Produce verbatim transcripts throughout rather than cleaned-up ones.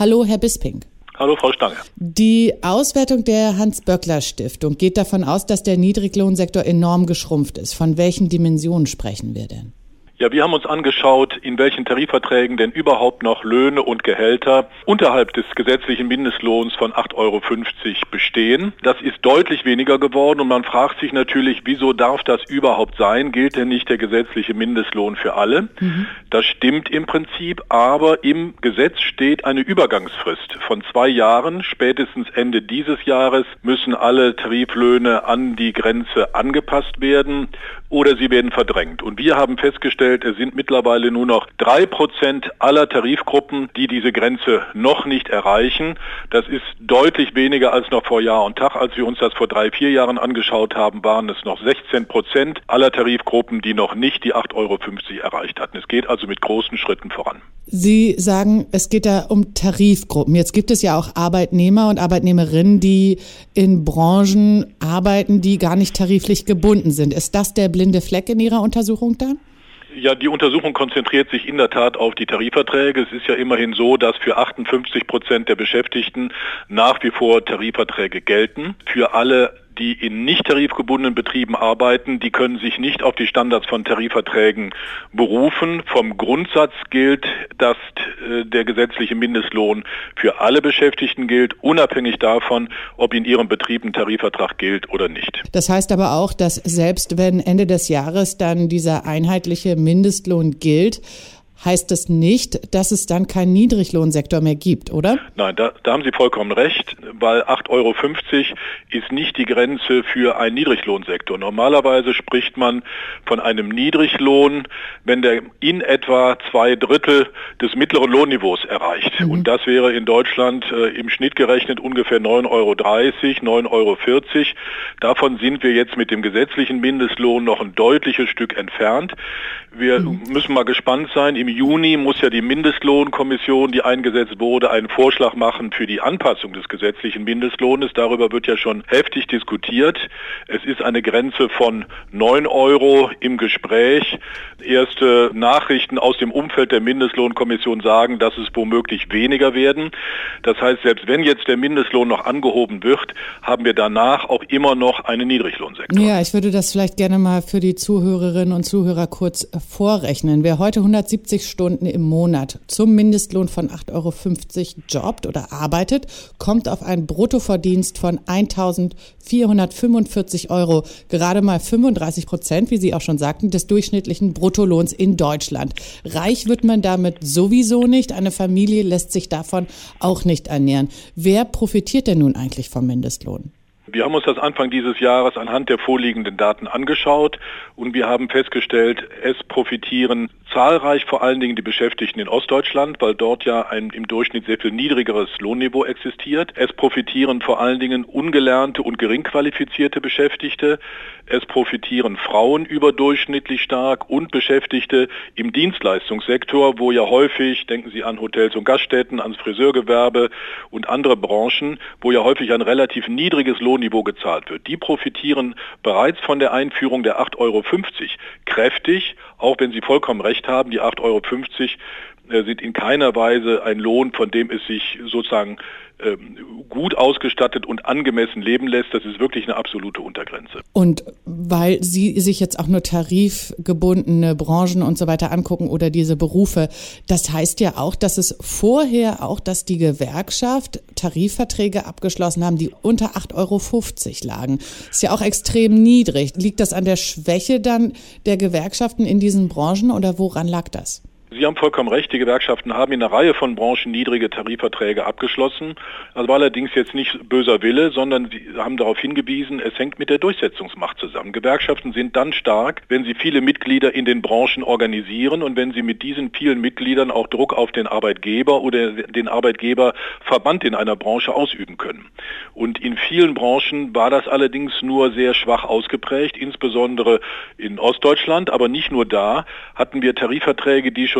Hallo, Herr Bisping. Hallo, Frau Stange. Die Auswertung der Hans-Böckler-Stiftung geht davon aus, dass der Niedriglohnsektor enorm geschrumpft ist. Von welchen Dimensionen sprechen wir denn? Ja, wir haben uns angeschaut, in welchen Tarifverträgen denn überhaupt noch Löhne und Gehälter unterhalb des gesetzlichen Mindestlohns von acht Euro fünfzig bestehen. Das ist deutlich weniger geworden und man fragt sich natürlich, wieso darf das überhaupt sein? Gilt denn nicht der gesetzliche Mindestlohn für alle? Mhm. Das stimmt im Prinzip, aber im Gesetz steht eine Übergangsfrist von zwei Jahren. Spätestens Ende dieses Jahres müssen alle Tariflöhne an die Grenze angepasst werden oder sie werden verdrängt. Und wir haben festgestellt, es sind mittlerweile nur noch drei Prozent aller Tarifgruppen, die diese Grenze noch nicht erreichen. Das ist deutlich weniger als noch vor Jahr und Tag. Als wir uns das vor drei, vier Jahren angeschaut haben, waren es noch sechzehn Prozent aller Tarifgruppen, die noch nicht die acht Euro fünfzig erreicht hatten. Es geht also mit großen Schritten voran. Sie sagen, es geht da um Tarifgruppen. Jetzt gibt es ja auch Arbeitnehmer und Arbeitnehmerinnen, die in Branchen arbeiten, die gar nicht tariflich gebunden sind. Ist das der blinde Fleck in Ihrer Untersuchung dann? Ja, die Untersuchung konzentriert sich in der Tat auf die Tarifverträge. Es ist ja immerhin so, dass für achtundfünfzig Prozent der Beschäftigten nach wie vor Tarifverträge gelten. Für alle, die in nicht tarifgebundenen Betrieben arbeiten, die können sich nicht auf die Standards von Tarifverträgen berufen. Vom Grundsatz gilt, dass äh, der gesetzliche Mindestlohn für alle Beschäftigten gilt, unabhängig davon, ob in ihrem Betrieb ein Tarifvertrag gilt oder nicht. Das heißt aber auch, dass selbst wenn Ende des Jahres dann dieser einheitliche Mindestlohn gilt, heißt das nicht, dass es dann keinen Niedriglohnsektor mehr gibt, oder? Nein, da, da haben Sie vollkommen recht, weil acht Euro fünfzig ist nicht die Grenze für einen Niedriglohnsektor. Normalerweise spricht man von einem Niedriglohn, wenn der in etwa zwei Drittel des mittleren Lohnniveaus erreicht. Mhm. Und das wäre in Deutschland äh, im Schnitt gerechnet ungefähr neun Euro dreißig, neun Euro vierzig. Davon sind wir jetzt mit dem gesetzlichen Mindestlohn noch ein deutliches Stück entfernt. Wir mhm. müssen mal gespannt sein. Im Juni muss ja die Mindestlohnkommission, die eingesetzt wurde, einen Vorschlag machen für die Anpassung des gesetzlichen Mindestlohnes. Darüber wird ja schon heftig diskutiert. Es ist eine Grenze von neun Euro im Gespräch. Erste Nachrichten aus dem Umfeld der Mindestlohnkommission sagen, dass es womöglich weniger werden. Das heißt, selbst wenn jetzt der Mindestlohn noch angehoben wird, haben wir danach auch immer noch einen Niedriglohnsektor. Ja, ich würde das vielleicht gerne mal für die Zuhörerinnen und Zuhörer kurz vorrechnen. Wer heute hundertsiebzig Stunden im Monat zum Mindestlohn von acht Euro fünfzig jobbt oder arbeitet, kommt auf einen Bruttoverdienst von eintausendvierhundertfünfundvierzig Euro, gerade mal fünfunddreißig Prozent, wie Sie auch schon sagten, des durchschnittlichen Bruttolohns in Deutschland. Reich wird man damit sowieso nicht, eine Familie lässt sich davon auch nicht ernähren. Wer profitiert denn nun eigentlich vom Mindestlohn? Wir haben uns das Anfang dieses Jahres anhand der vorliegenden Daten angeschaut und wir haben festgestellt, es profitieren zahlreich vor allen Dingen die Beschäftigten in Ostdeutschland, weil dort ja ein im Durchschnitt sehr viel niedrigeres Lohnniveau existiert. Es profitieren vor allen Dingen ungelernte und gering qualifizierte Beschäftigte. Es profitieren Frauen überdurchschnittlich stark und Beschäftigte im Dienstleistungssektor, wo ja häufig, denken Sie an Hotels und Gaststätten, ans Friseurgewerbe und andere Branchen, wo ja häufig ein relativ niedriges Lohnniveau gezahlt wird. Die profitieren bereits von der Einführung der acht Euro fünfzig kräftig, auch wenn Sie vollkommen recht haben, die acht Euro fünfzig äh, sind in keiner Weise ein Lohn, von dem es sich sozusagen äh, gut ausgestattet und angemessen leben lässt. Das ist wirklich eine absolute Untergrenze. Und weil Sie sich jetzt auch nur tarifgebundene Branchen und so weiter angucken oder diese Berufe, das heißt ja auch, dass es vorher auch, dass die Gewerkschaft Tarifverträge abgeschlossen haben, die unter acht Euro fünfzig lagen. Ist ja auch extrem niedrig. Liegt das an der Schwäche dann der Gewerkschaften in diesen Branchen oder woran lag das? Sie haben vollkommen recht, die Gewerkschaften haben in einer Reihe von Branchen niedrige Tarifverträge abgeschlossen. Das war allerdings jetzt nicht böser Wille, sondern sie haben darauf hingewiesen, es hängt mit der Durchsetzungsmacht zusammen. Gewerkschaften sind dann stark, wenn sie viele Mitglieder in den Branchen organisieren und wenn sie mit diesen vielen Mitgliedern auch Druck auf den Arbeitgeber oder den Arbeitgeberverband in einer Branche ausüben können. Und in vielen Branchen war das allerdings nur sehr schwach ausgeprägt, insbesondere in Ostdeutschland, aber nicht nur da hatten wir Tarifverträge, die schon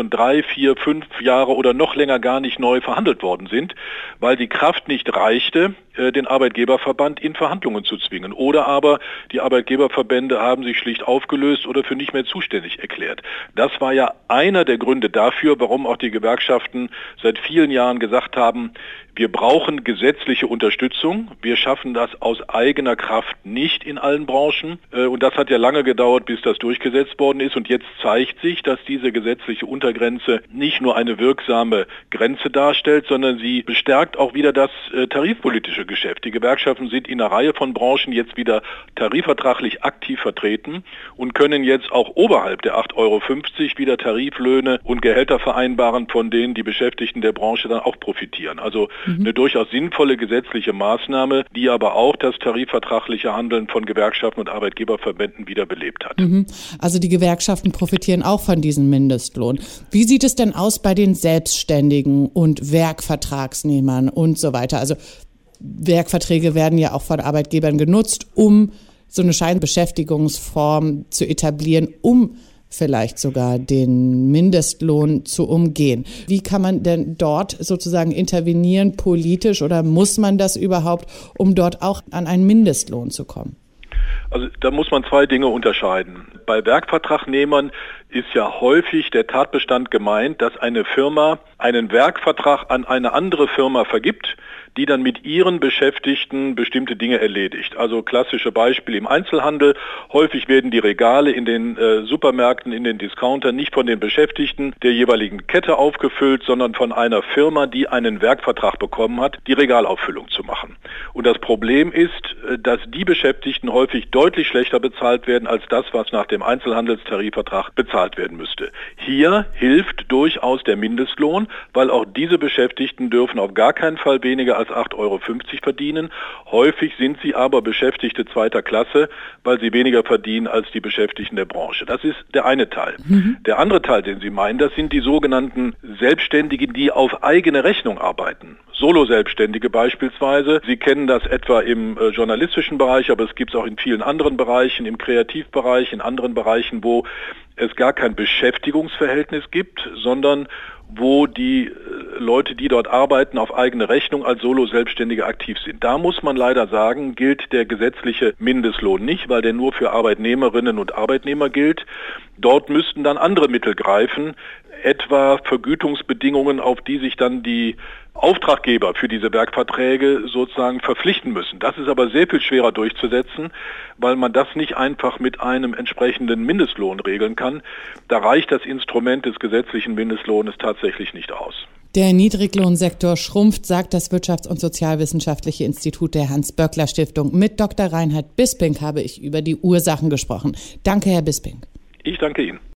schon drei, vier, fünf Jahre oder noch länger gar nicht neu verhandelt worden sind, weil die Kraft nicht reichte, den Arbeitgeberverband in Verhandlungen zu zwingen. Oder aber die Arbeitgeberverbände haben sich schlicht aufgelöst oder für nicht mehr zuständig erklärt. Das war ja einer der Gründe dafür, warum auch die Gewerkschaften seit vielen Jahren gesagt haben, wir brauchen gesetzliche Unterstützung. Wir schaffen das aus eigener Kraft nicht in allen Branchen. Und das hat ja lange gedauert, bis das durchgesetzt worden ist. Und jetzt zeigt sich, dass diese gesetzliche Untergrenze nicht nur eine wirksame Grenze darstellt, sondern sie bestärkt auch wieder das tarifpolitische Geschäft. Die Gewerkschaften sind in einer Reihe von Branchen jetzt wieder tarifvertraglich aktiv vertreten und können jetzt auch oberhalb der acht Euro fünfzig wieder Tariflöhne und Gehälter vereinbaren, von denen die Beschäftigten der Branche dann auch profitieren. Also mhm. eine durchaus sinnvolle gesetzliche Maßnahme, die aber auch das tarifvertragliche Handeln von Gewerkschaften und Arbeitgeberverbänden wieder belebt hat. Mhm. Also die Gewerkschaften profitieren auch von diesem Mindestlohn. Wie sieht es denn aus bei den Selbstständigen und Werkvertragsnehmern und so weiter? Also Werkverträge werden ja auch von Arbeitgebern genutzt, um so eine Scheinbeschäftigungsform zu etablieren, um vielleicht sogar den Mindestlohn zu umgehen. Wie kann man denn dort sozusagen intervenieren politisch oder muss man das überhaupt, um dort auch an einen Mindestlohn zu kommen? Also da muss man zwei Dinge unterscheiden. Bei Werkvertragnehmern ist ja häufig der Tatbestand gemeint, dass eine Firma einen Werkvertrag an eine andere Firma vergibt, die dann mit ihren Beschäftigten bestimmte Dinge erledigt. Also klassische Beispiele im Einzelhandel. Häufig werden die Regale in den äh, Supermärkten, in den Discountern nicht von den Beschäftigten der jeweiligen Kette aufgefüllt, sondern von einer Firma, die einen Werkvertrag bekommen hat, die Regalauffüllung zu machen. Und das Problem ist, dass die Beschäftigten häufig deutlich schlechter bezahlt werden als das, was nach dem Einzelhandelstarifvertrag bezahlt werden müsste. Hier hilft durchaus der Mindestlohn, weil auch diese Beschäftigten dürfen auf gar keinen Fall weniger als acht Euro fünfzig verdienen. Häufig sind sie aber Beschäftigte zweiter Klasse, weil sie weniger verdienen als die Beschäftigten der Branche. Das ist der eine Teil. Mhm. Der andere Teil, den Sie meinen, das sind die sogenannten Selbstständigen, die auf eigene Rechnung arbeiten. Solo-Selbstständige beispielsweise. Sie kennen das etwa im äh, journalistischen Bereich, aber es gibt es auch in vielen anderen Bereichen, im Kreativbereich, in anderen Bereichen, wo es gar kein Beschäftigungsverhältnis gibt, sondern wo die Leute, die dort arbeiten, auf eigene Rechnung als Solo-Selbstständige aktiv sind. Da muss man leider sagen, gilt der gesetzliche Mindestlohn nicht, weil der nur für Arbeitnehmerinnen und Arbeitnehmer gilt. Dort müssten dann andere Mittel greifen, etwa Vergütungsbedingungen, auf die sich dann die Auftraggeber für diese Werkverträge sozusagen verpflichten müssen. Das ist aber sehr viel schwerer durchzusetzen, weil man das nicht einfach mit einem entsprechenden Mindestlohn regeln kann. Da reicht das Instrument des gesetzlichen Mindestlohnes tatsächlich nicht aus. Der Niedriglohnsektor schrumpft, sagt das Wirtschafts- und Sozialwissenschaftliche Institut der Hans-Böckler-Stiftung. Mit Doktor Reinhard Bisping habe ich über die Ursachen gesprochen. Danke, Herr Bisping. Ich danke Ihnen.